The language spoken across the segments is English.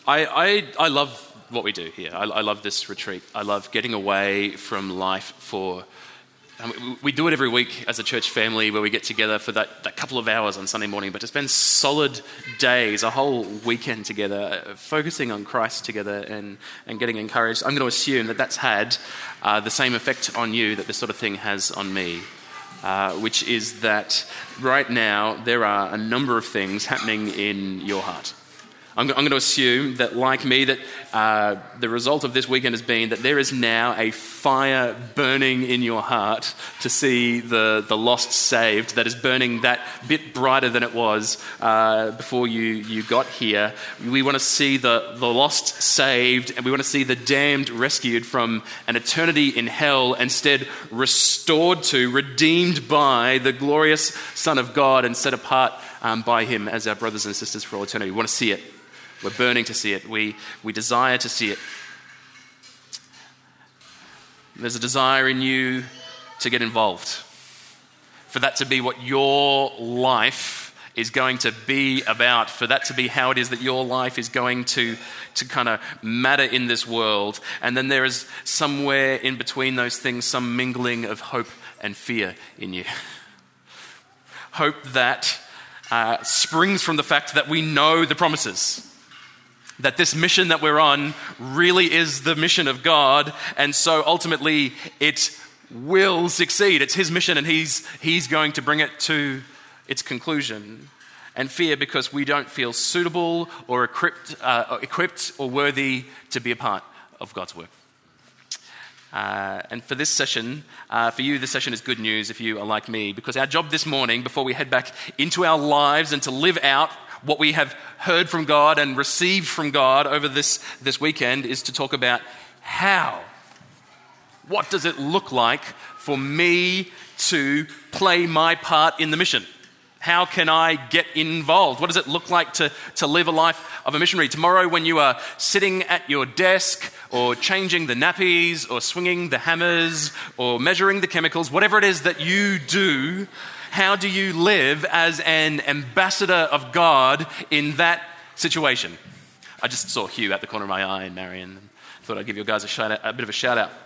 I love what we do here. I love this retreat. I love getting away from life we do it every week as a church family where we get together for that couple of hours on Sunday morning, but to spend solid days, a whole weekend together, focusing on Christ together and getting encouraged. I'm going to assume that that's had the same effect on you that this sort of thing has on me, which is that right now there are a number of things happening in your heart. I'm going to assume that, like me, that the result of this weekend has been that there is now a fire burning in your heart to see the lost saved, that is burning that bit brighter than it was before you got here. We want to see the lost saved, and we want to see the damned rescued from an eternity in hell, instead restored to, redeemed by the glorious Son of God and set apart by him as our brothers and sisters for all eternity. We want to see it. We're burning to see it. We desire to see it. There's a desire in you to get involved, for that to be what your life is going to be about, for that to be how it is that your life is going to kind of matter in this world. And then there is somewhere in between those things some mingling of hope and fear in you. Hope that springs from the fact that we know the promises, that this mission that we're on really is the mission of God, and so ultimately it will succeed. It's his mission, and he's going to bring it to its conclusion. And fear because we don't feel suitable or equipped or worthy to be a part of God's work. And for this session, for you, this session is good news if you are like me, because our job this morning, before we head back into our lives and to live out what we have heard from God and received from God over this weekend, is to talk about how. What does it look like for me to play my part in the mission? How can I get involved? What does it look like to live a life of a missionary? Tomorrow, when you are sitting at your desk or changing the nappies or swinging the hammers or measuring the chemicals, whatever it is that you do, how do you live as an ambassador of God in that situation? I just saw Hugh at the corner of my eye and Marion, and thought I'd give you guys a bit of a shout out.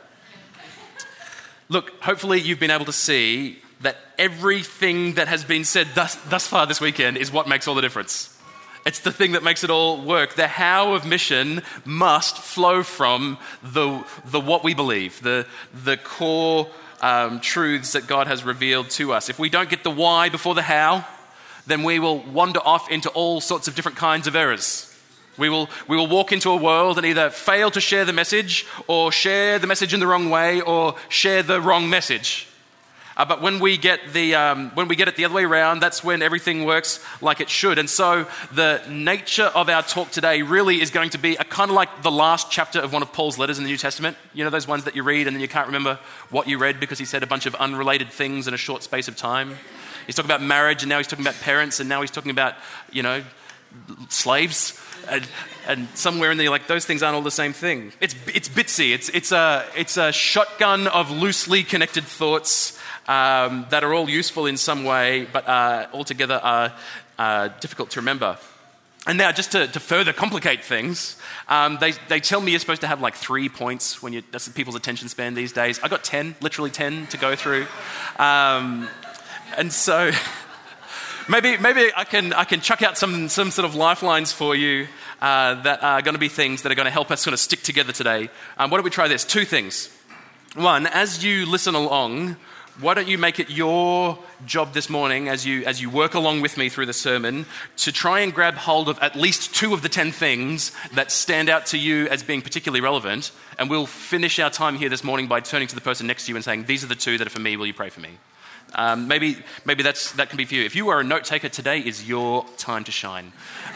Look, hopefully you've been able to see that everything that has been said thus far this weekend is what makes all the difference. It's the thing that makes it all work. The how of mission must flow from the what we believe, the core truths that God has revealed to us. If we don't get the why before the how, then we will wander off into all sorts of different kinds of errors. We will walk into a world and either fail to share the message, or share the message in the wrong way, or share the wrong message. But when we get it the other way around, that's when everything works like it should. And so the nature of our talk today really is going to be kind of like the last chapter of one of Paul's letters in the New Testament. You know, those ones that you read and then you can't remember what you read because he said a bunch of unrelated things in a short space of time. He's talking about marriage, and now he's talking about parents, and now he's talking about, slaves. And somewhere in there, like, those things aren't all the same thing. It's bitsy. It's a shotgun of loosely connected thoughts that are all useful in some way, but altogether are difficult to remember. And now, just to further complicate things, they tell me you're supposed to have like 3 points that's people's attention span these days. I got 10, literally 10 to go through, and so maybe I can chuck out some sort of lifelines for you that are going to be things that are going to help us sort of stick together today. Why don't we try this? 2 things. One, as you listen along, why don't you make it your job this morning, as you work along with me through the sermon, to try and grab hold of at least 2 of the 10 things that stand out to you as being particularly relevant, and we'll finish our time here this morning by turning to the person next to you and saying, these are the 2 that are for me, will you pray for me? Maybe that can be for you. If you are a note taker, today is your time to shine.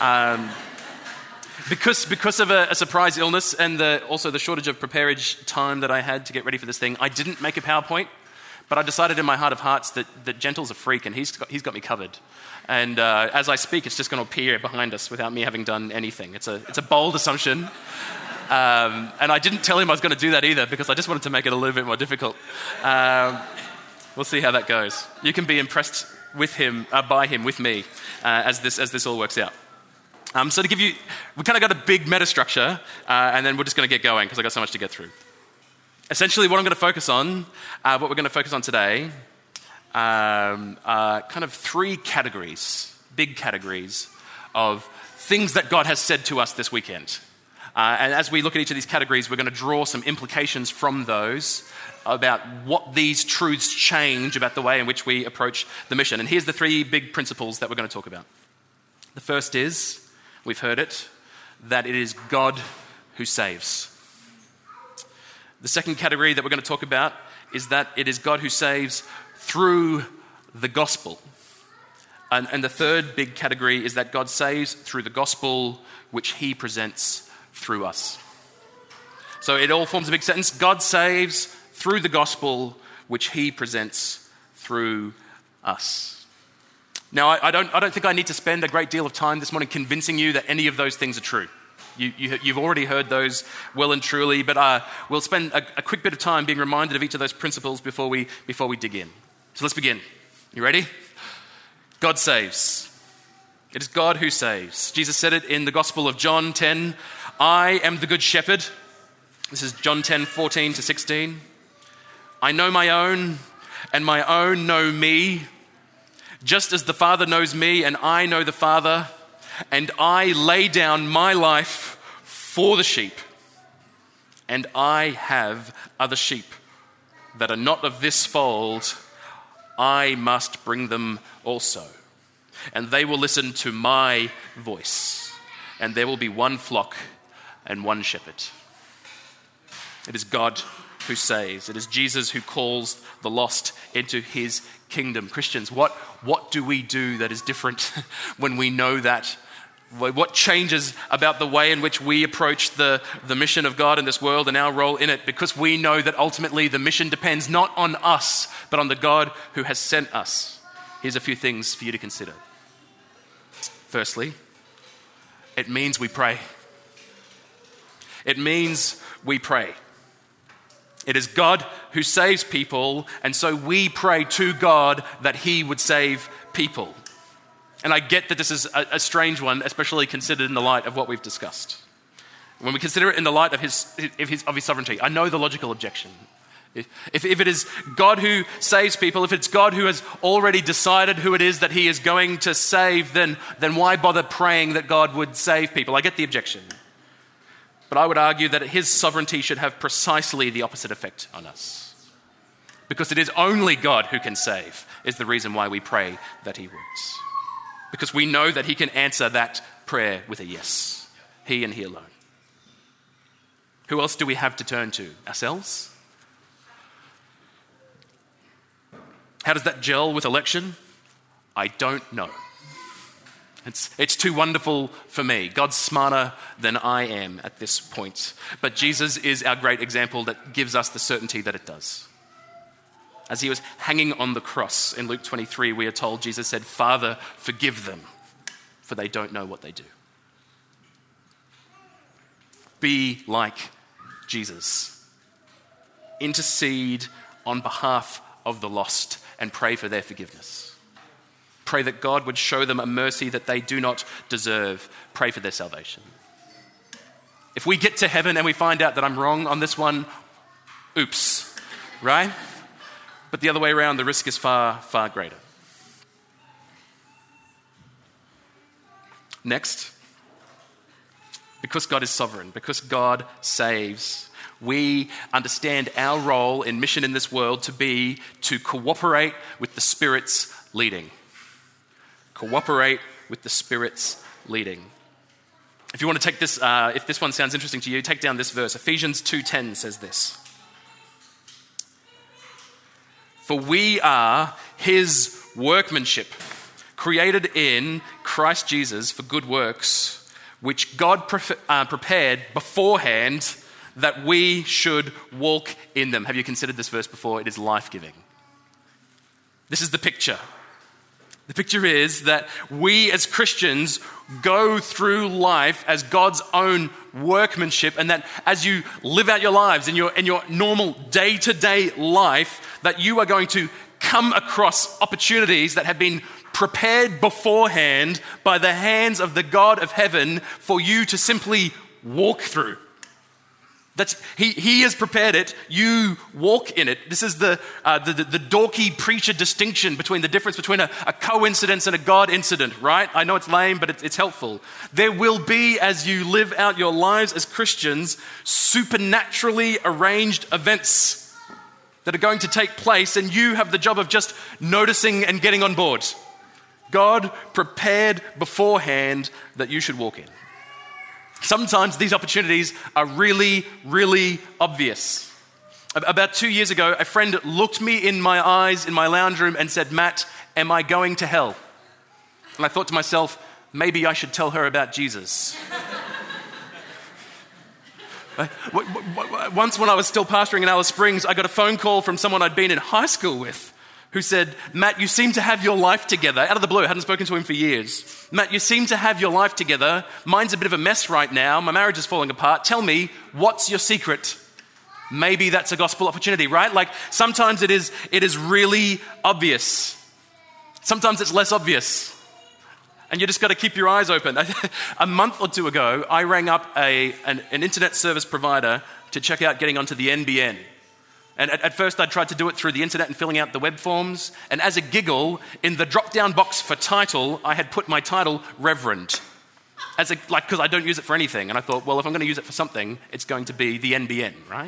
Because of a surprise illness and also the shortage of preparage time that I had to get ready for this thing, I didn't make a PowerPoint. But I decided in my heart of hearts that Gentle's a freak, and he's got me covered. And as I speak, it's just going to appear behind us without me having done anything. It's a bold assumption. And I didn't tell him I was going to do that either, because I just wanted to make it a little bit more difficult. We'll see how that goes. You can be impressed with him, by him, with me, as this all works out. So to give you, we kind of got a big meta structure, and then we're just going to get going because I've got so much to get through. Essentially, what I'm going to focus on, what we're going to focus on today, are kind of three categories, big categories of things that God has said to us this weekend. And as we look at each of these categories, we're going to draw some implications from those about what these truths change about the way in which we approach the mission. And here's the three big principles that we're going to talk about. The first is, we've heard it, that it is God who saves. The second category that we're going to talk about is that it is God who saves through the gospel. And the third big category is that God saves through the gospel which he presents through us. So it all forms a big sentence. God saves through the gospel which he presents through us. Now, I don't think I need to spend a great deal of time this morning convincing you that any of those things are true. You've already heard those well and truly, but we'll spend a quick bit of time being reminded of each of those principles before we dig in. So let's begin. You ready? God saves. It is God who saves. Jesus said it in the Gospel of John 10, I am the good shepherd. This is John 10, 14 to 16. I know my own, and my own know me, just as the Father knows me, and I know the Father, and I lay down my life for the sheep. And I have other sheep that are not of this fold. I must bring them also. And they will listen to my voice. And there will be one flock and one shepherd. It is God who saves. It is Jesus who calls the lost into his kingdom. Christians, what do we do that is different when we know that? What changes about the way in which we approach the mission of God in this world and our role in it? Because we know that ultimately the mission depends not on us, but on the God who has sent us. Here's a few things for you to consider. Firstly, it means we pray. It means we pray. It is God who saves people, and so we pray to God that he would save people. And I get that this is a strange one, especially considered in the light of what we've discussed. When we consider it in the light of his sovereignty, I know the logical objection. If it is God who saves people, if it's God who has already decided who it is that he is going to save, then why bother praying that God would save people? I get the objection. But I would argue that his sovereignty should have precisely the opposite effect on us. Because it is only God who can save, is the reason why we pray that he would. Because we know that he can answer that prayer with a yes. He and he alone. Who else do we have to turn to? Ourselves? How does that gel with election? I don't know. It's too wonderful for me. God's smarter than I am at this point. But Jesus is our great example that gives us the certainty that it does. As he was hanging on the cross in Luke 23, we are told Jesus said, Father, forgive them, for they don't know what they do. Be like Jesus. Intercede on behalf of the lost and pray for their forgiveness. Pray that God would show them a mercy that they do not deserve. Pray for their salvation. If we get to heaven and we find out that I'm wrong on this one, oops, right? But the other way around, the risk is far, far greater. Next, because God is sovereign, because God saves, we understand our role in mission in this world to be to cooperate with the Spirit's leading. Cooperate with the Spirit's leading. If you want to take this, if this one sounds interesting to you, take down this verse. Ephesians 2:10 says this. For we are his workmanship, created in Christ Jesus for good works, which God prepared beforehand that we should walk in them. Have you considered this verse before? It is life-giving. This is the picture. The picture is that we as Christians go through life as God's own workmanship, and that as you live out your lives in your normal day-to-day life, that you are going to come across opportunities that have been prepared beforehand by the hands of the God of heaven for you to simply walk through. He has prepared it, you walk in it. This is the dorky preacher distinction between the difference between a coincidence and a God incident, right? I know it's lame, but it's helpful. There will be, as you live out your lives as Christians, supernaturally arranged events that are going to take place, and you have the job of just noticing and getting on board. God prepared beforehand that you should walk in. Sometimes these opportunities are really, really obvious. About 2 years ago, a friend looked me in my eyes in my lounge room and said, "Matt, am I going to hell?" And I thought to myself, maybe I should tell her about Jesus. Once when I was still pastoring in Alice Springs, I got a phone call from someone I'd been in high school with who said, "Matt, you seem to have your life together." Out of the blue, I hadn't spoken to him for years. "Matt, you seem to have your life together. Mine's a bit of a mess right now. My marriage is falling apart. Tell me, what's your secret?" Maybe that's a gospel opportunity, right? Like sometimes it is really obvious. Sometimes it's less obvious. And you just got to keep your eyes open. A month or two ago, I rang up an internet service provider to check out getting onto the NBN. And at first I tried to do it through the internet and filling out the web forms. And as a giggle, in the drop-down box for title, I had put my title Reverend. Because I don't use it for anything. And I thought, well, if I'm going to use it for something, it's going to be the NBN, right?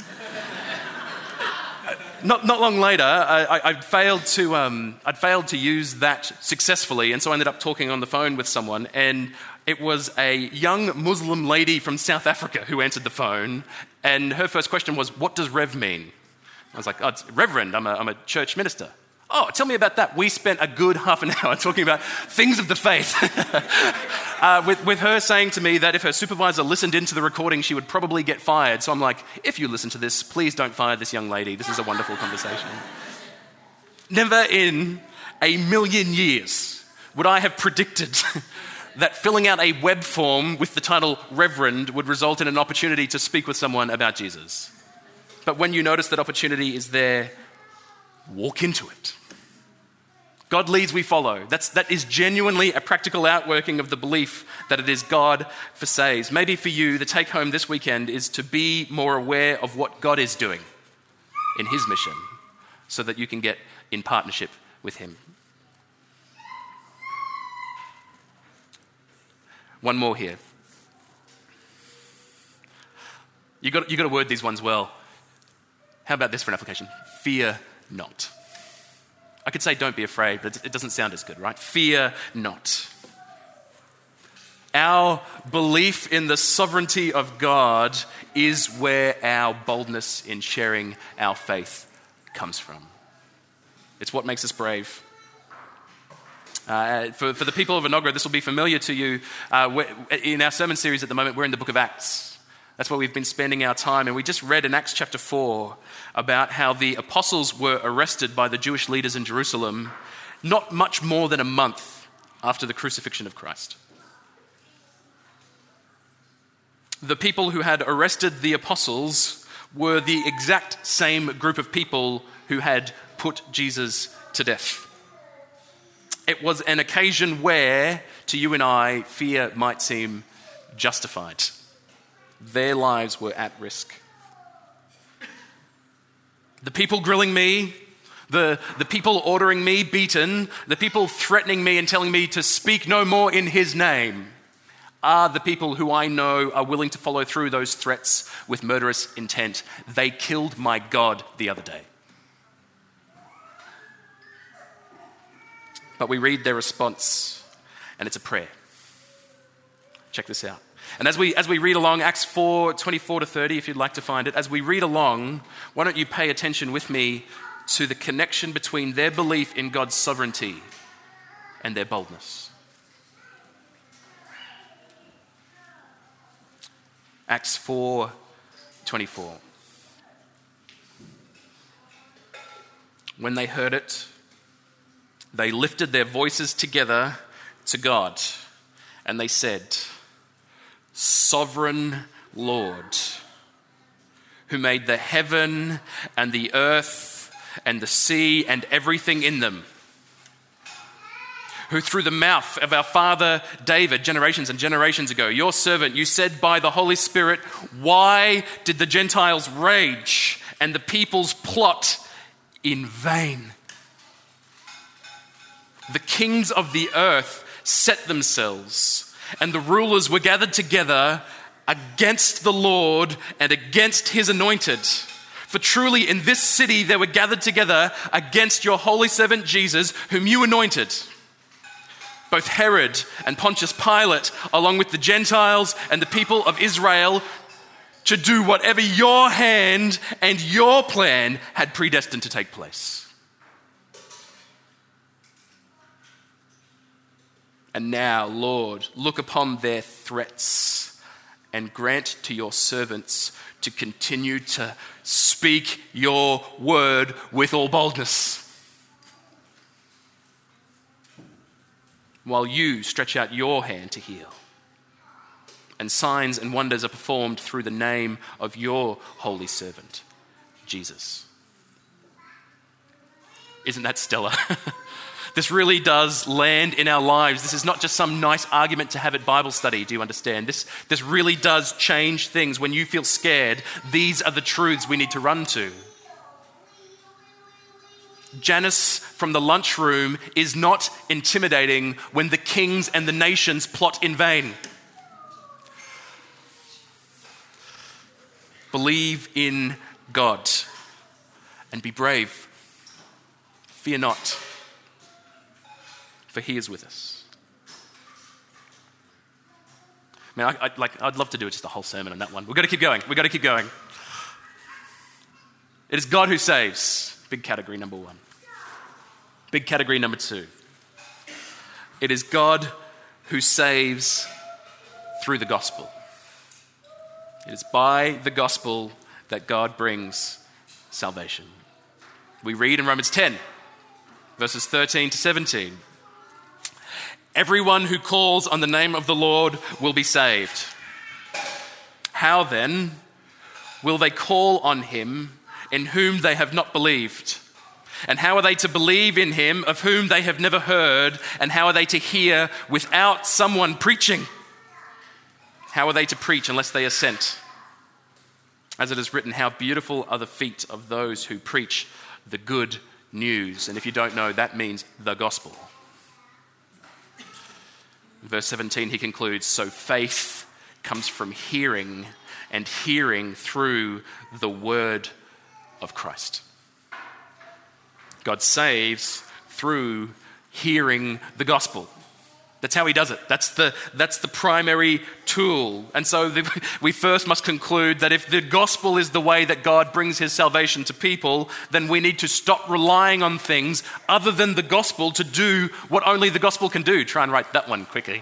Not long later, I'd failed to use that successfully. And so I ended up talking on the phone with someone. And it was a young Muslim lady from South Africa who answered the phone. And her first question was, "What does Rev mean?" I was like, "Oh, it's Reverend, I'm a church minister." "Oh, tell me about that." We spent a good half an hour talking about things of the faith. with her saying to me that if her supervisor listened into the recording, she would probably get fired. So I'm like, if you listen to this, please don't fire this young lady. This is a wonderful conversation. Never in a million years would I have predicted that filling out a web form with the title Reverend would result in an opportunity to speak with someone about Jesus. But when you notice that opportunity is there, walk into it. God leads, we follow. That is genuinely a practical outworking of the belief that it is God for saves. Maybe for you, the take home this weekend is to be more aware of what God is doing in his mission so that you can get in partnership with him. One more here. You got to word these ones well. How about this for an application? Fear not. I could say don't be afraid, but it doesn't sound as good, right? Fear not. Our belief in the sovereignty of God is where our boldness in sharing our faith comes from. It's what makes us brave. For the people of Enoggera, this will be familiar to you. In our sermon series at the moment, we're in the book of Acts. That's where we've been spending our time. And we just read in Acts chapter 4 about how the apostles were arrested by the Jewish leaders in Jerusalem not much more than a month after the crucifixion of Christ. The people who had arrested the apostles were the exact same group of people who had put Jesus to death. It was an occasion where, to you and I, fear might seem justified. Their lives were at risk. The people grilling me, the people ordering me beaten, the people threatening me and telling me to speak no more in his name are the people who I know are willing to follow through those threats with murderous intent. They killed my God the other day. But we read their response, and it's a prayer. Check this out. And as we read along, Acts 4, 24 to 30, if you'd like to find it, as we read along, why don't you pay attention with me to the connection between their belief in God's sovereignty and their boldness. Acts 4, 24. When they heard it, they lifted their voices together to God, and they said, "Sovereign Lord, who made the heaven and the earth and the sea and everything in them, who through the mouth of our father David, generations and generations ago, your servant, you said by the Holy Spirit, why did the Gentiles rage and the peoples plot in vain? The kings of the earth set themselves, and the rulers were gathered together against the Lord and against his anointed. For truly in this city they were gathered together against your holy servant Jesus, whom you anointed. Both Herod and Pontius Pilate, along with the Gentiles and the people of Israel, to do whatever your hand and your plan had predestined to take place. And now, Lord, look upon their threats and grant to your servants to continue to speak your word with all boldness, while you stretch out your hand to heal, and signs and wonders are performed through the name of your holy servant, Jesus. Isn't that stellar? This really does land in our lives. This is not just some nice argument to have at Bible study, do you understand? This really does change things. When you feel scared, these are the truths we need to run to. Janice from the lunchroom is not intimidating when the kings and the nations plot in vain. Believe in God and be brave. Fear not, for he is with us. Man, I'd love to do just a whole sermon on that one. We've got to keep going. It is God who saves. Big category number one. Big category number two. It is God who saves through the gospel. It is by the gospel that God brings salvation. We read in Romans 10, verses 13 to 17. Everyone who calls on the name of the Lord will be saved. How then will they call on him in whom they have not believed? And how are they to believe in him of whom they have never heard? And how are they to hear without someone preaching? How are they to preach unless they are sent? As it is written, how beautiful are the feet of those who preach the good news. And if you don't know, that means the gospel. In verse 17, he concludes, so faith comes from hearing, and hearing through the word of Christ. God saves through hearing the gospel. That's how he does it. That's the primary tool. And so we first must conclude that if the gospel is the way that God brings his salvation to people, then we need to stop relying on things other than the gospel to do what only the gospel can do. Try and write that one quickly.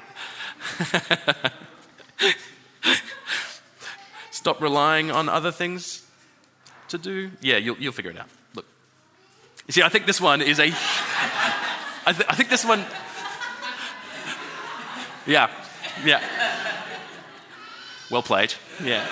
Stop relying on other things to do. Yeah, you'll figure it out. Look. You see, I think this one is I think this one... Yeah. Well played. Yeah.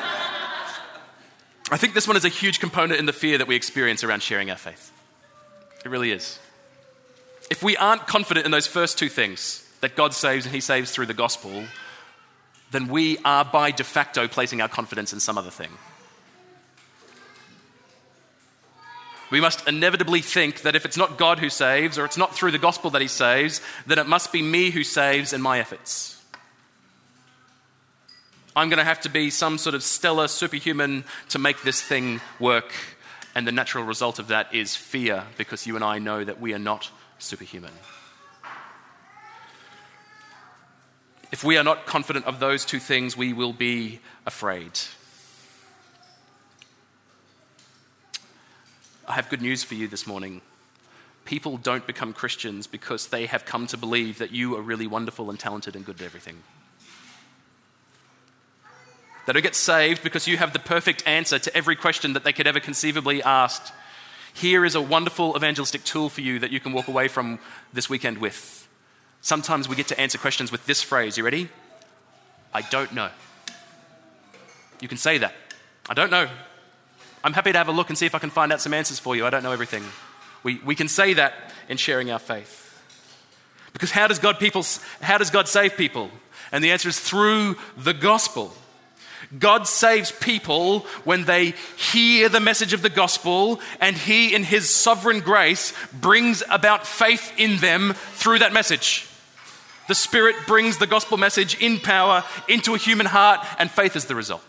I think this one is a huge component in the fear that we experience around sharing our faith. It really is. If we aren't confident in those first two things, that God saves and he saves through the gospel, then we are by de facto placing our confidence in some other thing. We must inevitably think that if it's not God who saves, or it's not through the gospel that he saves, then it must be me who saves and my efforts. I'm going to have to be some sort of stellar superhuman to make this thing work. And the natural result of that is fear, because you and I know that we are not superhuman. If we are not confident of those two things, we will be afraid. I have good news for you this morning. People don't become Christians because they have come to believe that you are really wonderful and talented and good at everything. They don't get saved because you have the perfect answer to every question that they could ever conceivably ask. Here is a wonderful evangelistic tool for you that you can walk away from this weekend with. Sometimes we get to answer questions with this phrase. You ready? I don't know. You can say that. I don't know. I'm happy to have a look and see if I can find out some answers for you. I don't know everything. We can say that in sharing our faith. Because how does God save people? And the answer is through the gospel. God saves people when they hear the message of the gospel, and he, in his sovereign grace, brings about faith in them through that message. The Spirit brings the gospel message in power into a human heart, and faith is the result.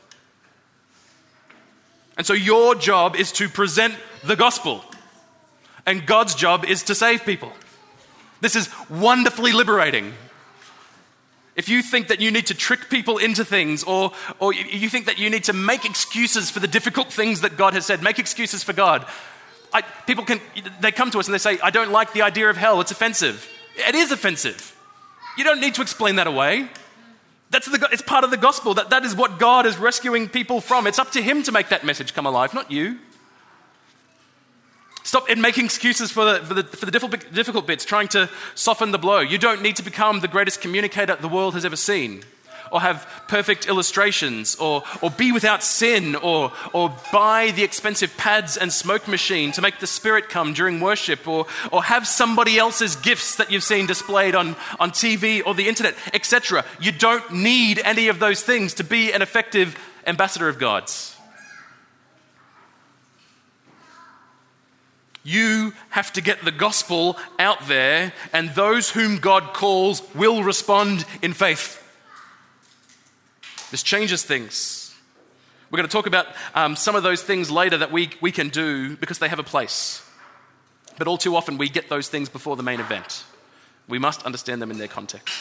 And so your job is to present the gospel, and God's job is to save people. This is wonderfully liberating. If you think that you need to trick people into things, or you think that you need to make excuses for the difficult things that God has said, make excuses for God. They come to us and they say, I don't like the idea of hell, it's offensive. It is offensive. You don't need to explain that away. It's part of the gospel. That is what God is rescuing people from. It's up to him to make that message come alive, not you. Stop making excuses for the difficult bits, trying to soften the blow. You don't need to become the greatest communicator the world has ever seen, or have perfect illustrations, or be without sin, or buy the expensive pads and smoke machine to make the Spirit come during worship, or have somebody else's gifts that you've seen displayed on TV or the internet, etc. You don't need any of those things to be an effective ambassador of God's. You have to get the gospel out there, and those whom God calls will respond in faith. This changes things. We're going to talk about some of those things later that we can do because they have a place. But all too often we get those things before the main event. We must understand them in their context.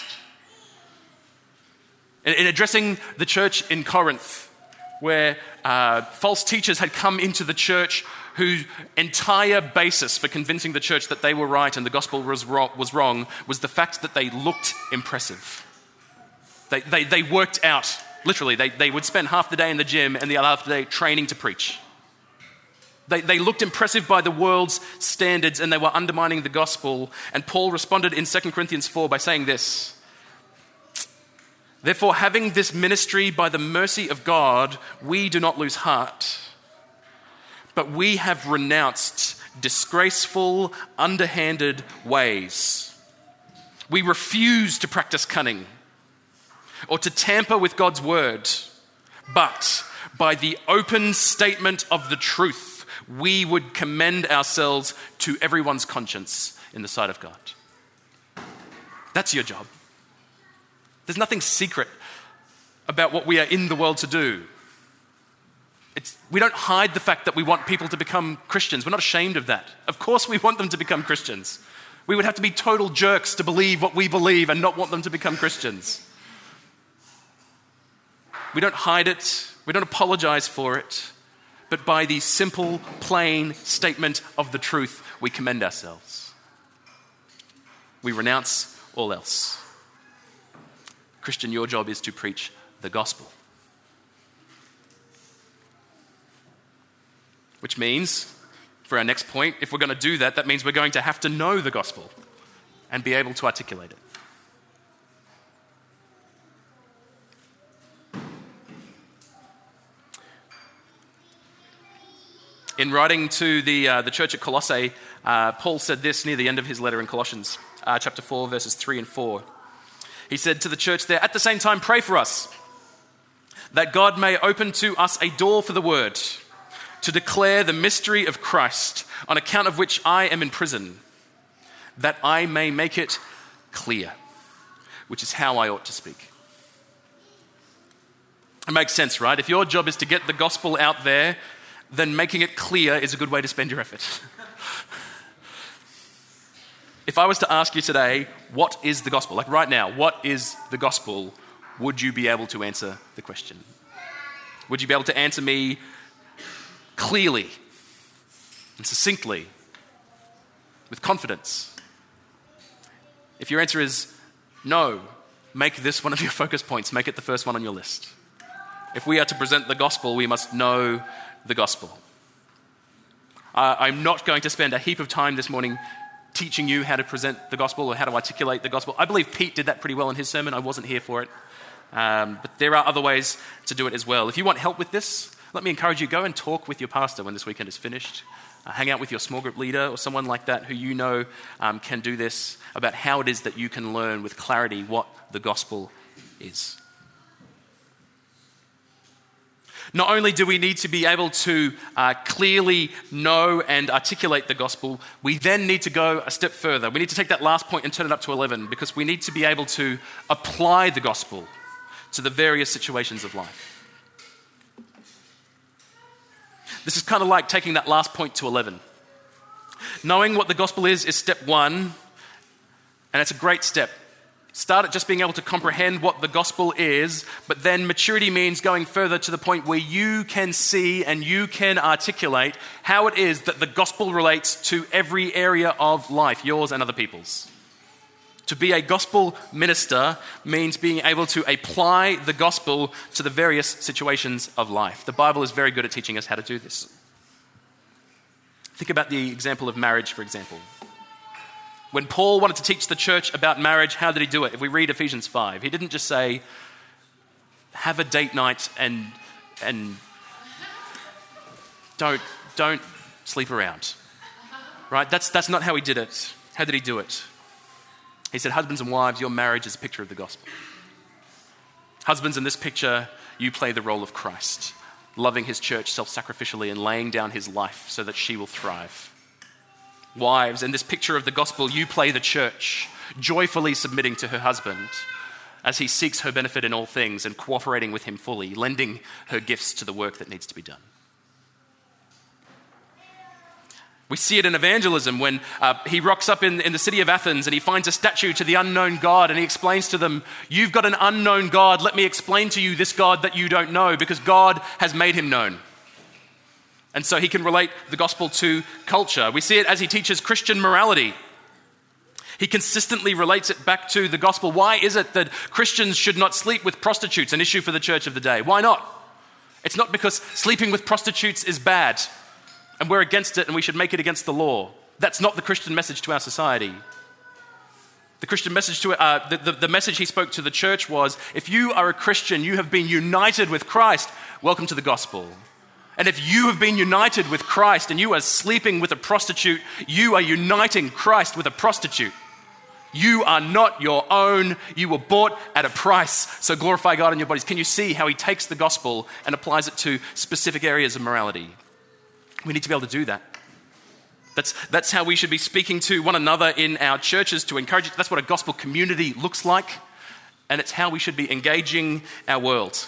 In addressing the church in Corinth, where false teachers had come into the church whose entire basis for convincing the church that they were right and the gospel was wrong was the fact that they looked impressive. They worked out, literally. They would spend half the day in the gym and the other half the day training to preach. They looked impressive by the world's standards, and they were undermining the gospel. And Paul responded in 2 Corinthians 4 by saying this: "Therefore, having this ministry by the mercy of God, we do not lose heart. But we have renounced disgraceful, underhanded ways. We refuse to practice cunning or to tamper with God's word. But by the open statement of the truth, we would commend ourselves to everyone's conscience in the sight of God." That's your job. There's nothing secret about what we are in the world to do. We don't hide the fact that we want people to become Christians. We're not ashamed of that. Of course we want them to become Christians. We would have to be total jerks to believe what we believe and not want them to become Christians. We don't hide it. We don't apologize for it. But by the simple, plain statement of the truth, we commend ourselves. We renounce all else. Christian, your job is to preach the gospel. Which means, for our next point, if we're going to do that, that means we're going to have to know the gospel and be able to articulate it. In writing to the church at Colossae, Paul said this near the end of his letter in Colossians, chapter 4, verses 3 and 4. He said to the church there, "At the same time, pray for us, that God may open to us a door for the word, to declare the mystery of Christ, on account of which I am in prison, that I may make it clear, which is how I ought to speak." It makes sense, right? If your job is to get the gospel out there, then making it clear is a good way to spend your effort. If I was to ask you today, what is the gospel? Like right now, what is the gospel? Would you be able to answer the question? Would you be able to answer me clearly and succinctly, with confidence? If your answer is no, make this one of your focus points. Make it the first one on your list. If we are to present the gospel, we must know the gospel. I'm not going to spend a heap of time this morning teaching you how to present the gospel or how to articulate the gospel. I believe Pete did that pretty well in his sermon. I wasn't here for it. But there are other ways to do it as well. If you want help with this, let me encourage you, go and talk with your pastor when this weekend is finished. Hang out with your small group leader or someone like that who you know can do this, about how it is that you can learn with clarity what the gospel is. Not only do we need to be able to clearly know and articulate the gospel, we then need to go a step further. We need to take that last point and turn it up to 11, because we need to be able to apply the gospel to the various situations of life. This is kind of like taking that last point to 11. Knowing what the gospel is step one, and it's a great step. Start at just being able to comprehend what the gospel is, but then maturity means going further to the point where you can see and you can articulate how it is that the gospel relates to every area of life, yours and other people's. To be a gospel minister means being able to apply the gospel to the various situations of life. The Bible is very good at teaching us how to do this. Think about the example of marriage, for example. When Paul wanted to teach the church about marriage, how did he do it? If we read Ephesians 5, he didn't just say, have a date night and don't sleep around. Right? That's not how he did it. How did he do it? He said, husbands and wives, your marriage is a picture of the gospel. Husbands, in this picture, you play the role of Christ, loving his church self-sacrificially and laying down his life so that she will thrive. Wives, in this picture of the gospel, you play the church, joyfully submitting to her husband as he seeks her benefit in all things and cooperating with him fully, lending her gifts to the work that needs to be done. We see it in evangelism when he rocks up in the city of Athens and he finds a statue to the unknown God and he explains to them, you've got an unknown God, let me explain to you this God that you don't know, because God has made him known. And so he can relate the gospel to culture. We see it as he teaches Christian morality. He consistently relates it back to the gospel. Why is it that Christians should not sleep with prostitutes, an issue for the church of the day? Why not? It's not because sleeping with prostitutes is bad and we're against it and we should make it against the law. That's not the Christian message to our society. The Christian message to the message he spoke to the church was, if you are a Christian, you have been united with Christ, welcome to the gospel. And if you have been united with Christ and you are sleeping with a prostitute, you are uniting Christ with a prostitute. You are not your own. You were bought at a price. So glorify God in your bodies. Can you see how he takes the gospel and applies it to specific areas of morality? We need to be able to do that. That's how we should be speaking to one another in our churches to encourage it. That's what a gospel community looks like. And it's how we should be engaging our world.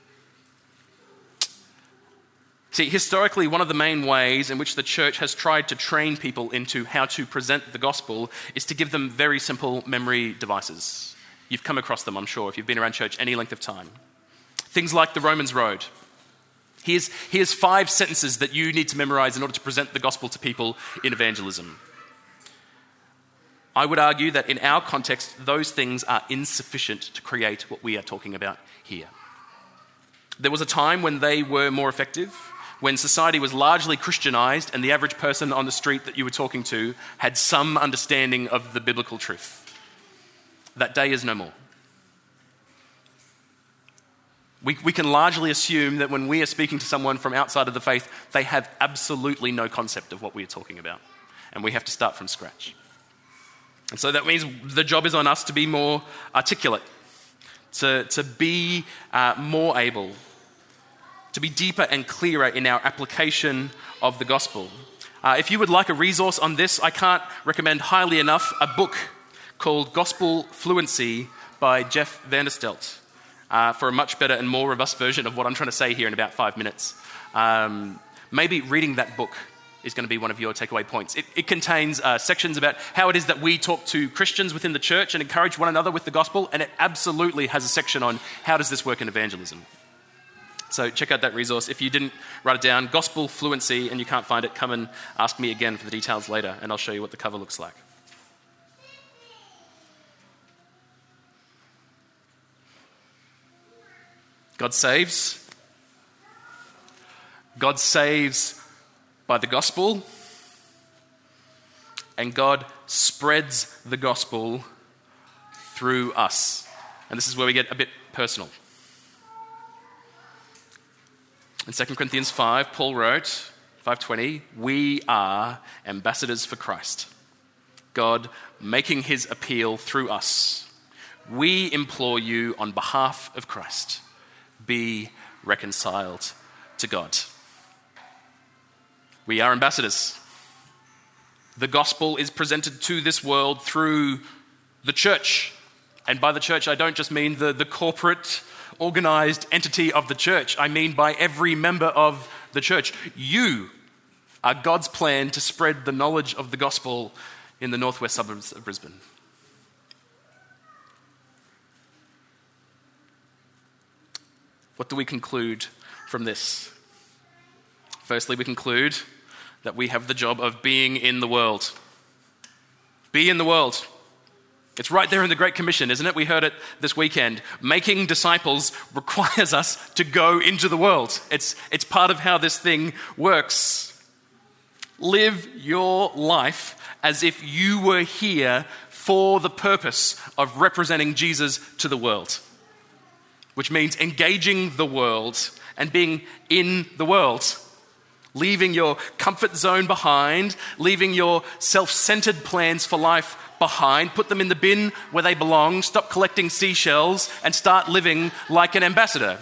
See, historically, one of the main ways in which the church has tried to train people into how to present the gospel is to give them very simple memory devices. You've come across them, I'm sure, if you've been around church any length of time. Things like the Romans Road. Here's 5 sentences that you need to memorize in order to present the gospel to people in evangelism. I would argue that in our context, those things are insufficient to create what we are talking about here. There was a time when they were more effective, when society was largely Christianized and the average person on the street that you were talking to had some understanding of the biblical truth. That day is no more. We can largely assume that when we are speaking to someone from outside of the faith, they have absolutely no concept of what we are talking about. And we have to start from scratch. And so that means the job is on us to be more articulate, to be more able, to be deeper and clearer in our application of the gospel. If you would like a resource on this, I can't recommend highly enough a book called Gospel Fluency by Jeff Vanderstelt. For a much better and more robust version of what I'm trying to say here in about 5 minutes. Maybe reading that book is going to be one of your takeaway points. It contains sections about how it is that we talk to Christians within the church and encourage one another with the gospel, and it absolutely has a section on how does this work in evangelism. So check out that resource. If you didn't write it down, Gospel Fluency, and you can't find it, come and ask me again for the details later, and I'll show you what the cover looks like. God saves. God saves by the gospel. And God spreads the gospel through us. And this is where we get a bit personal. In 2 Corinthians 5, Paul wrote, 5:20, we are ambassadors for Christ. God making his appeal through us. We implore you on behalf of Christ, be reconciled to God. We are ambassadors. The gospel is presented to this world through the church. And by the church, I don't just mean the corporate, organized entity of the church. I mean by every member of the church. You are God's plan to spread the knowledge of the gospel in the northwest suburbs of Brisbane. What do we conclude from this? Firstly, we conclude that we have the job of being in the world. Be in the world. It's right there in the Great Commission, isn't it? We heard it this weekend. Making disciples requires us to go into the world. It's part of how this thing works. Live your life as if you were here for the purpose of representing Jesus to the world, which means engaging the world and being in the world. Leaving your comfort zone behind, leaving your self-centered plans for life behind, put them in the bin where they belong, stop collecting seashells, and start living like an ambassador.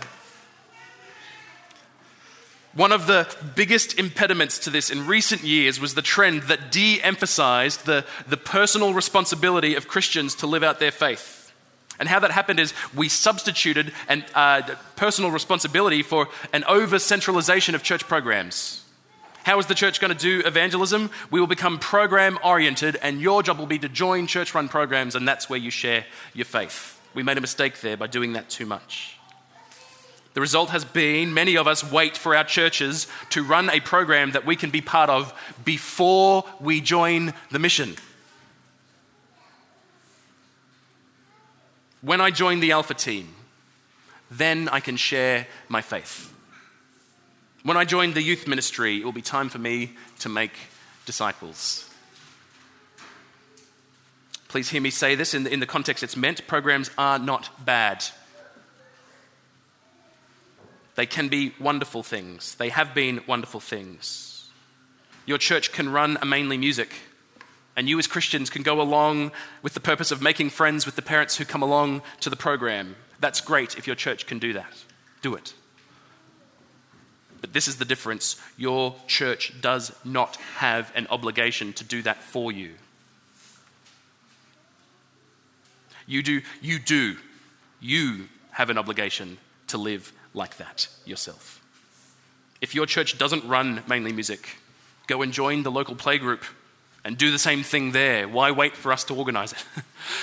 One of the biggest impediments to this in recent years was the trend that de-emphasized the personal responsibility of Christians to live out their faith. And how that happened is we substituted personal responsibility for an over-centralization of church programs. How is the church going to do evangelism? We will become program-oriented, and your job will be to join church-run programs, and that's where you share your faith. We made a mistake there by doing that too much. The result has been many of us wait for our churches to run a program that we can be part of before we join the mission. When I join the Alpha team, then I can share my faith. When I join the youth ministry, it will be time for me to make disciples. Please hear me say this in the context it's meant. Programs are not bad. They can be wonderful things. They have been wonderful things. Your church can run a mainly music, and you as Christians can go along with the purpose of making friends with the parents who come along to the program. That's great if your church can do that. Do it. But this is the difference. Your church does not have an obligation to do that for you. You do. You have an obligation to live like that yourself. If your church doesn't run mainly music, go and join the local playgroup and do the same thing there. Why wait for us to organize it?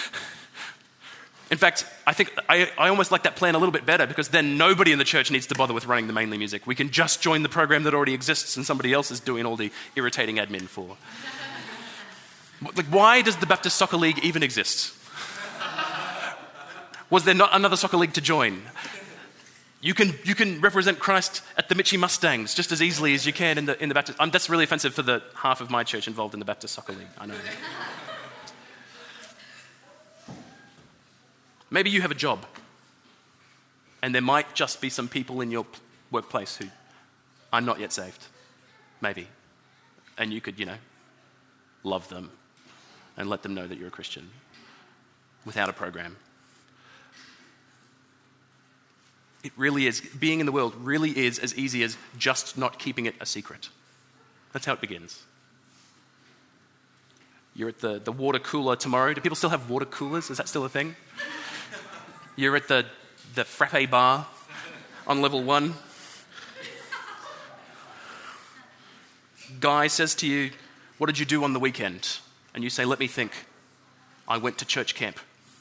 In fact, I think I almost like that plan a little bit better, because then nobody in the church needs to bother with running the mainly music. We can just join the program that already exists and somebody else is doing all the irritating admin for. Like, why does the Baptist Soccer League even exist? Was there not another soccer league to join? You can represent Christ at the Mitchie Mustangs just as easily as you can in the Baptist. That's really offensive for the half of my church involved in the Baptist Soccer League. I know. Maybe you have a job, and there might just be some people in your workplace who are not yet saved. Maybe. And you could, love them and let them know that you're a Christian without a program. It really is. Being in the world really is as easy as just not keeping it a secret. That's how it begins. You're at the water cooler tomorrow. Do people still have water coolers? Is that still a thing? You're at the frappe bar on level 1. Guy says to you, "What did you do on the weekend?" And you say, "Let me think. I went to church camp."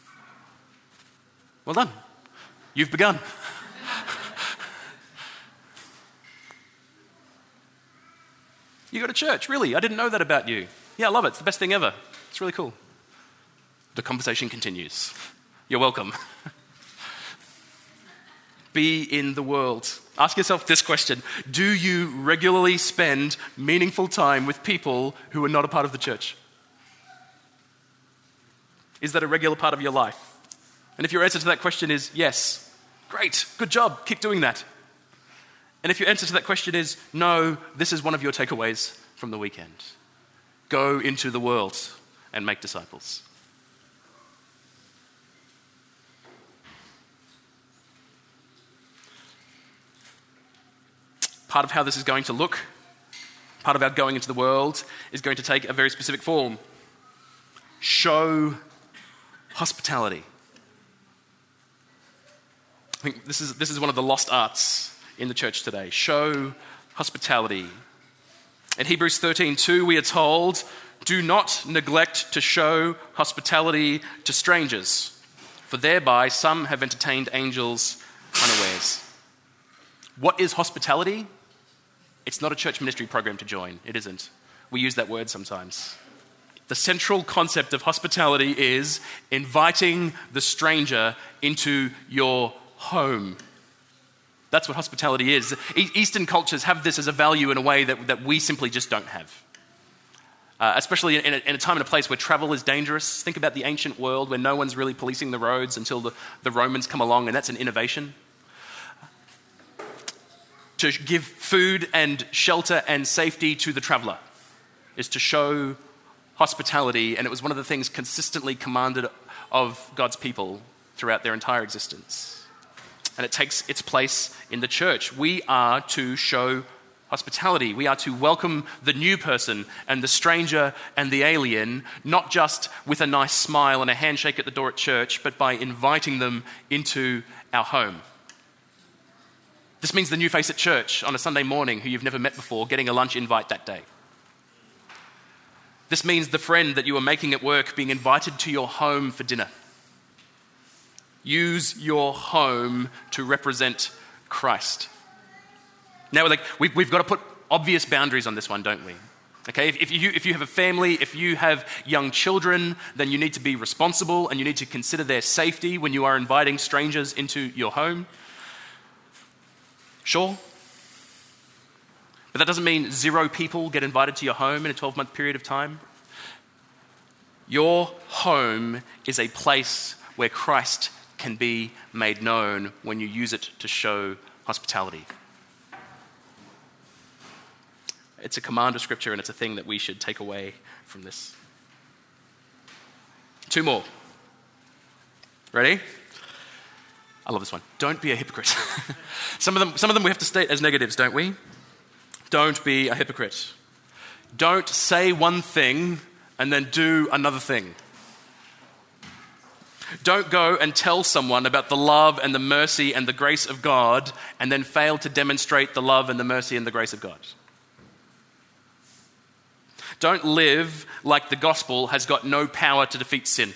Well done. You've begun. You go to church, really? I didn't know that about you. Yeah, I love it. It's the best thing ever. It's really cool. The conversation continues. You're welcome. Be in the world. Ask yourself this question. Do you regularly spend meaningful time with people who are not a part of the church? Is that a regular part of your life? And if your answer to that question is yes, great, good job, keep doing that. And if your answer to that question is no, this is one of your takeaways from the weekend. Go into the world and make disciples. Part of how this is going to look, part of our going into the world, is going to take a very specific form. Show hospitality. I think this is one of the lost arts in the church today. Show hospitality. In Hebrews 13:2, we are told, do not neglect to show hospitality to strangers, for thereby some have entertained angels unawares. What is hospitality? It's not a church ministry program to join. It isn't. We use that word sometimes. The central concept of hospitality is inviting the stranger into your home. That's what hospitality is. Eastern cultures have this as a value in a way that we simply just don't have. Especially in a time and a place where travel is dangerous. Think about the ancient world where no one's really policing the roads until the Romans come along, and that's an innovation. To give food and shelter and safety to the traveler is to show hospitality, and it was one of the things consistently commanded of God's people throughout their entire existence. And it takes its place in the church. We are to show hospitality. We are to welcome the new person and the stranger and the alien, not just with a nice smile and a handshake at the door at church, but by inviting them into our home. This means the new face at church on a Sunday morning who you've never met before getting a lunch invite that day. This means the friend that you are making at work being invited to your home for dinner. Use your home to represent Christ. Now, we've got to put obvious boundaries on this one, don't we? Okay, if you have a family, if you have young children, then you need to be responsible and you need to consider their safety when you are inviting strangers into your home. Sure. But that doesn't mean 0 people get invited to your home in a 12-month period of time. Your home is a place where Christ can be made known when you use it to show hospitality. It's a command of Scripture, and it's a thing that we should take away from this. 2 more. Ready? I love this one. Don't be a hypocrite. Some of them we have to state as negatives, don't we? Don't be a hypocrite. Don't say one thing and then do another thing. Don't go and tell someone about the love and the mercy and the grace of God and then fail to demonstrate the love and the mercy and the grace of God. Don't live like the gospel has got no power to defeat sin.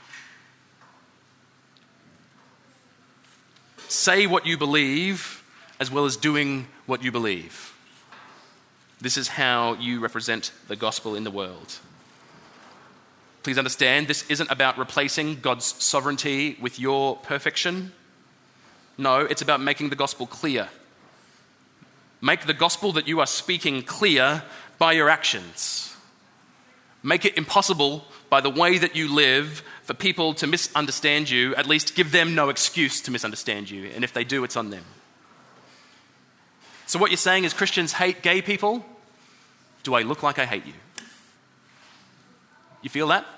Say what you believe as well as doing what you believe. This is how you represent the gospel in the world. Please understand, this isn't about replacing God's sovereignty with your perfection. No, it's about making the gospel clear. Make the gospel that you are speaking clear by your actions. Make it impossible by the way that you live for people to misunderstand you. At least give them no excuse to misunderstand you. And if they do, it's on them. So what you're saying is Christians hate gay people? Do I look like I hate you? You feel that?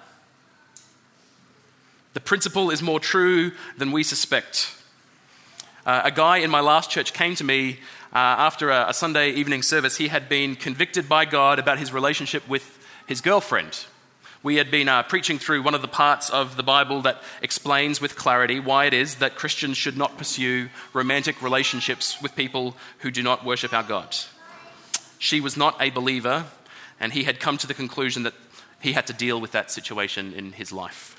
The principle is more true than we suspect. A guy in my last church came to me after a Sunday evening service. He had been convicted by God about his relationship with his girlfriend. We had been preaching through one of the parts of the Bible that explains with clarity why it is that Christians should not pursue romantic relationships with people who do not worship our God. She was not a believer, and he had come to the conclusion that he had to deal with that situation in his life.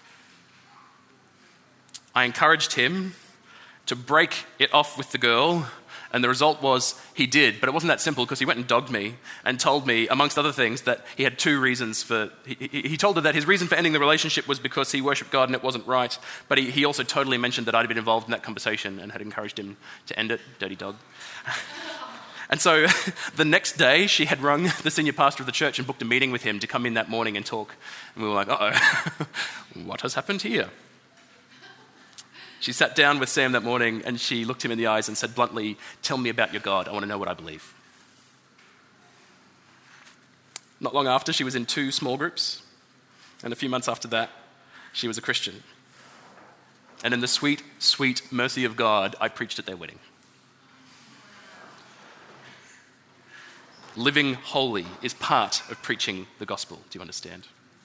I encouraged him to break it off with the girl, and the result was he did. But it wasn't that simple, because he went and dogged me and told me, amongst other things, that he had 2 reasons for... He told her that his reason for ending the relationship was because he worshipped God and it wasn't right. But he also totally mentioned that I'd been involved in that conversation and had encouraged him to end it. Dirty dog. And so the next day, she had rung the senior pastor of the church and booked a meeting with him to come in that morning and talk. And we were like, uh-oh, what has happened here? She sat down with Sam that morning and she looked him in the eyes and said bluntly, "Tell me about your God. I want to know what I believe." Not long after, she was in 2 small groups. And a few months after that, she was a Christian. And in the sweet, sweet mercy of God, I preached at their wedding. Living holy is part of preaching the gospel. Do you understand?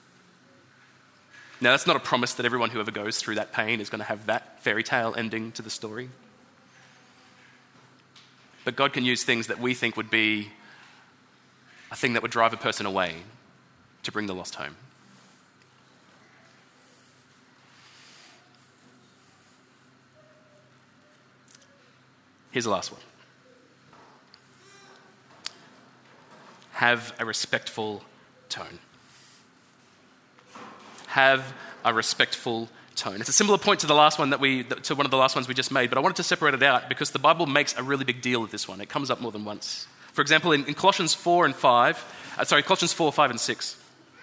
Now, that's not a promise that everyone who ever goes through that pain is going to have that fairy tale ending to the story. But God can use things that we think would be a thing that would drive a person away to bring the lost home. Here's the last one. Have a respectful tone. Have a respectful tone. It's a similar point to the last one to one of the last ones we just made, but I wanted to separate it out because the Bible makes a really big deal of this one. It comes up more than once. For example, in Colossians 4, 5 and 6,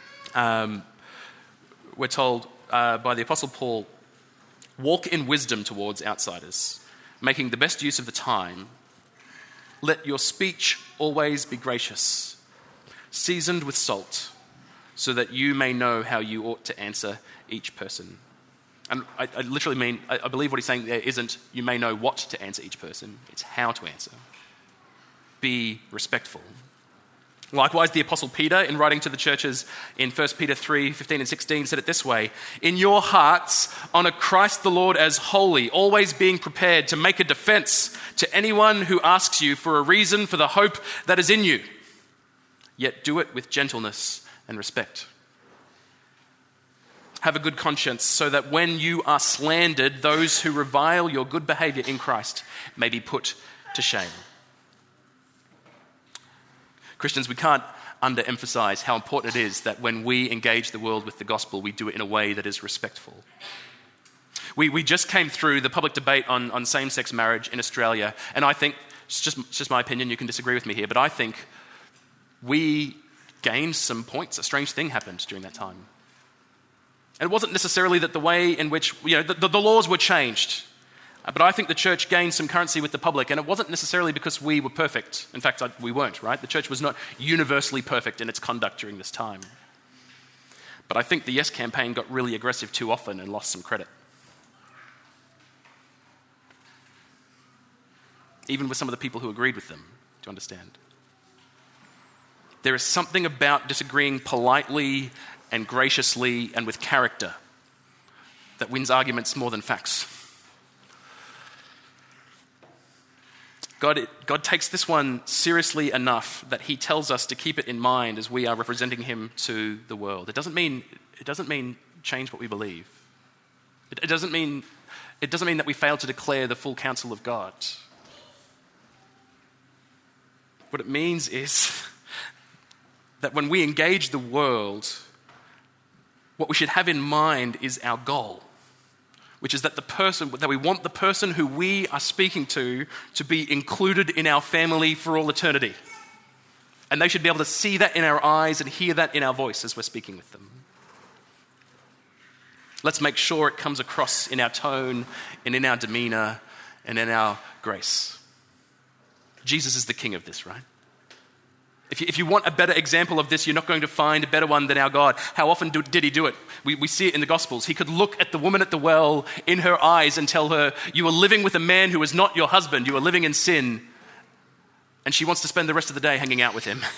we're told by the Apostle Paul, "Walk in wisdom towards outsiders, making the best use of the time. Let your speech always be gracious, seasoned with salt, so that you may know how you ought to answer each person." And I literally mean, I believe what he's saying there isn't you may know what to answer each person, it's how to answer. Be respectful. Likewise, the Apostle Peter, in writing to the churches in 1 Peter 3, 15 and 16, said it this way: "In your hearts, honor Christ the Lord as holy, always being prepared to make a defense to anyone who asks you for a reason for the hope that is in you. Yet do it with gentleness and respect. Have a good conscience so that when you are slandered, those who revile your good behavior in Christ may be put to shame." Christians, we can't underemphasize how important it is that when we engage the world with the gospel, we do it in a way that is respectful. We just came through the public debate on same-sex marriage in Australia, and I think, it's just my opinion, you can disagree with me here, but I think we gained some points. A strange thing happened during that time. And it wasn't necessarily that the way in which, the laws were changed, but I think the church gained some currency with the public, and it wasn't necessarily because we were perfect. In fact, we weren't, right? The church was not universally perfect in its conduct during this time. But I think the Yes campaign got really aggressive too often and lost some credit. Even with some of the people who agreed with them, do you understand? There is something about disagreeing politely and graciously and with character that wins arguments more than facts. God takes this one seriously enough that he tells us to keep it in mind as we are representing him to the world. It doesn't mean change what we believe. It doesn't mean that we fail to declare the full counsel of God. What it means is that when we engage the world, what we should have in mind is our goal, which is that we want the person who we are speaking to be included in our family for all eternity. And they should be able to see that in our eyes and hear that in our voice as we're speaking with them. Let's make sure it comes across in our tone and in our demeanor and in our grace. Jesus is the king of this, right? If you want a better example of this, you're not going to find a better one than our God. How often did he do it? We see it in the Gospels. He could look at the woman at the well in her eyes and tell her, "You are living with a man who is not your husband. You are living in sin." And she wants to spend the rest of the day hanging out with him.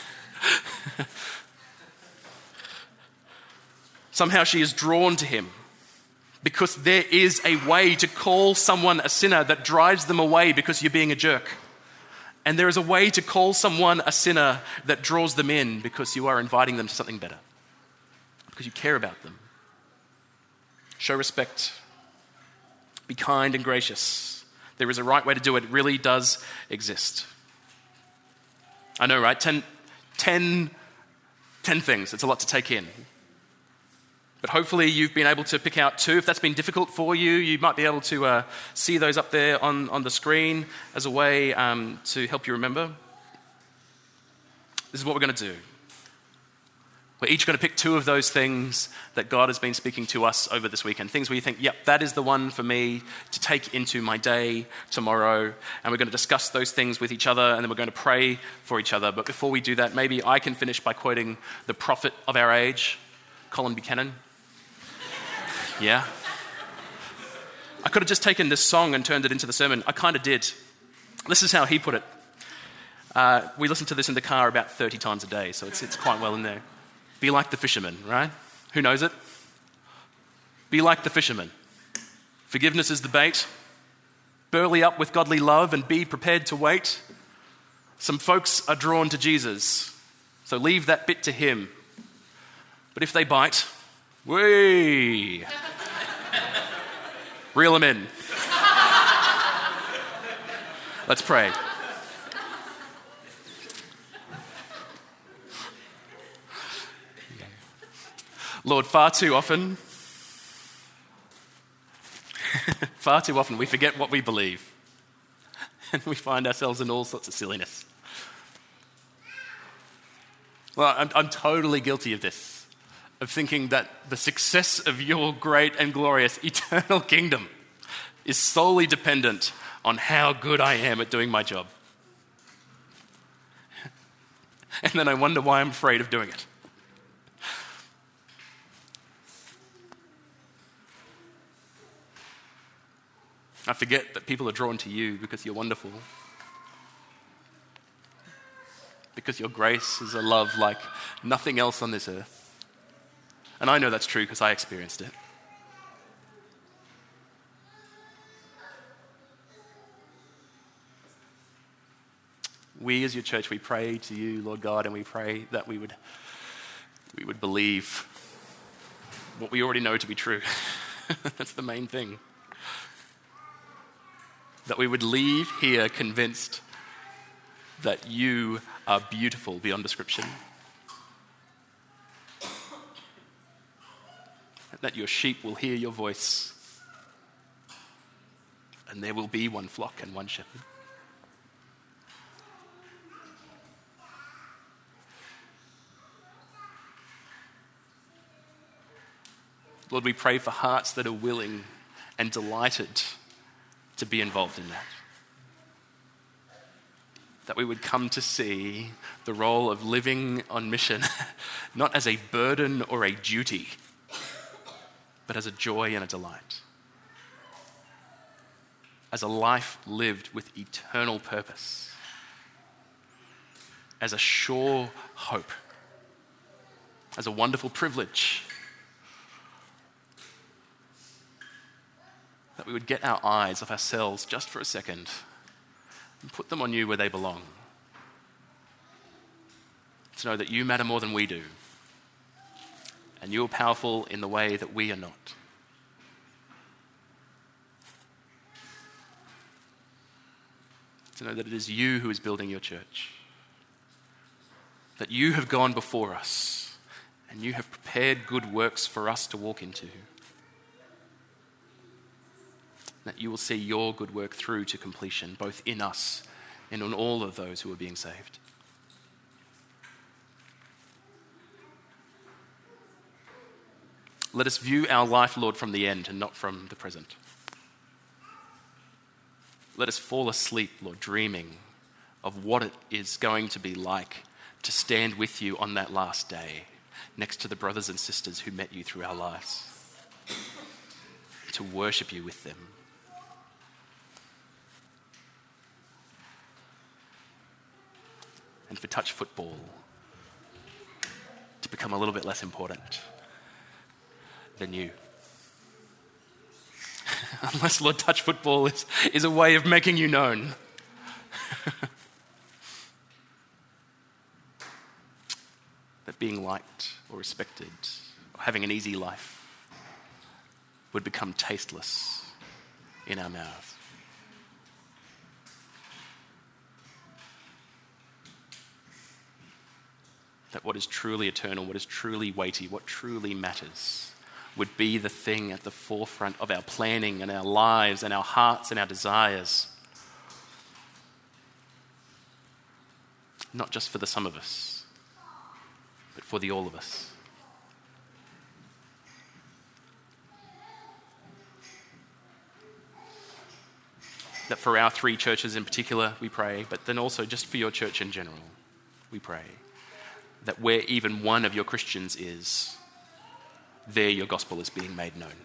Somehow she is drawn to him because there is a way to call someone a sinner that drives them away because you're being a jerk. And there is a way to call someone a sinner that draws them in because you are inviting them to something better, because you care about them. Show respect. Be kind and gracious. There is a right way to do it. It really does exist. I know, right? 10 things. It's a lot to take in. But hopefully you've been able to pick out 2. If that's been difficult for you, you might be able to see those up there on the screen as a way to help you remember. This is what we're going to do. We're each going to pick two of those things that God has been speaking to us over this weekend. Things where you think, yep, that is the one for me to take into my day tomorrow. And we're going to discuss those things with each other, and then we're going to pray for each other. But before we do that, maybe I can finish by quoting the prophet of our age, Colin Buchanan. Yeah. I could have just taken this song and turned it into the sermon. I kind of did. This is how he put it. We listen to this in the car about 30 times a day, so it's quite well in there. Be like the fisherman, right? Who knows it? Be like the fisherman. Forgiveness is the bait. Burly up with godly love and be prepared to wait. Some folks are drawn to Jesus, so leave that bit to him. But if they bite, reel them in. Let's pray. Lord, far too often we forget what we believe, and we find ourselves in all sorts of silliness. Well, I'm totally guilty of this, of thinking that the success of your great and glorious eternal kingdom is solely dependent on how good I am at doing my job. And then I wonder why I'm afraid of doing it. I forget that people are drawn to you because you're wonderful. Because your grace is a love like nothing else on this earth. And I know that's true because I experienced it. We as your church, we pray to you, Lord God, and we pray that we would believe what we already know to be true. That's the main thing. That we would leave here convinced that you are beautiful beyond description. That your sheep will hear your voice, and there will be one flock and one shepherd. Lord, we pray for hearts that are willing and delighted to be involved in that. That we would come to see the role of living on mission not as a burden or a duty, but as a joy and a delight. As a life lived with eternal purpose. As a sure hope. As a wonderful privilege. That we would get our eyes off ourselves just for a second and put them on you where they belong. To know that you matter more than we do. And you are powerful in the way that we are not. To know that it is you who is building your church. That you have gone before us and you have prepared good works for us to walk into. That you will see your good work through to completion, both in us and on all of those who are being saved. Let us view our life, Lord, from the end and not from the present. Let us fall asleep, Lord, dreaming of what it is going to be like to stand with you on that last day, next to the brothers and sisters who met you through our lives, to worship you with them. And for touch football to become a little bit less important than you. Unless, Lord, touch football is a way of making you known. That being liked or respected or having an easy life would become tasteless in our mouths. That what is truly eternal, what is truly weighty, what truly matters would be the thing at the forefront of our planning and our lives and our hearts and our desires. Not just for the some of us, but for the all of us. That for our 3 churches in particular, we pray, but then also just for your church in general, we pray that where even one of your Christians is, there your gospel is being made known.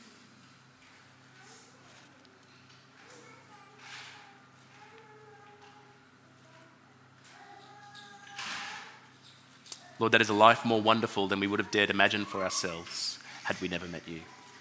Lord, that is a life more wonderful than we would have dared imagine for ourselves had we never met you.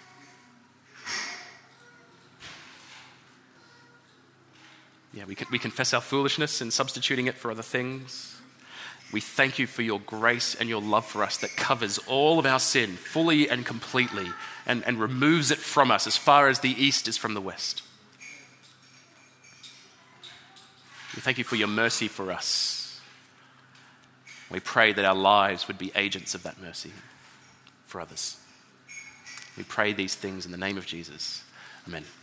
Yeah, we confess our foolishness in substituting it for other things. We thank you for your grace and your love for us that covers all of our sin fully and completely and removes it from us as far as the east is from the west. We thank you for your mercy for us. We pray that our lives would be agents of that mercy for others. We pray these things in the name of Jesus. Amen.